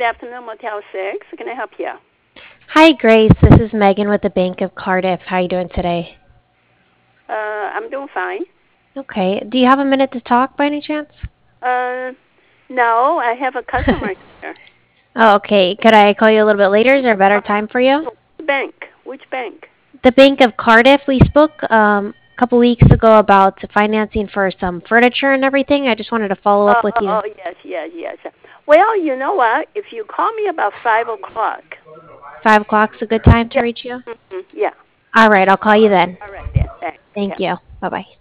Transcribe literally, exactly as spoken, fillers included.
afternoon, Motel six. Can I help you? Hi, Grace. This is Megan with the Bank of Cardiff. How are you doing today? Uh, I'm doing fine. Okay. Do you have a minute to talk by any chance? Uh, no, I have a customer here. Oh, okay. Could I call you a little bit later? Is there a better Uh, time for you? bank. Which bank? The Bank of Cardiff. We spoke um, a couple weeks ago about financing for some furniture and everything. I just wanted to follow Oh, up with oh, you. oh, yes, yes, yes. Well, you know what? If you call me about five o'clock. Five o'clock's a good time to Yeah. reach you? Mm-hmm, yeah. All right. I'll call you then. All right, then. Thanks. Yeah. Thank you. Bye bye.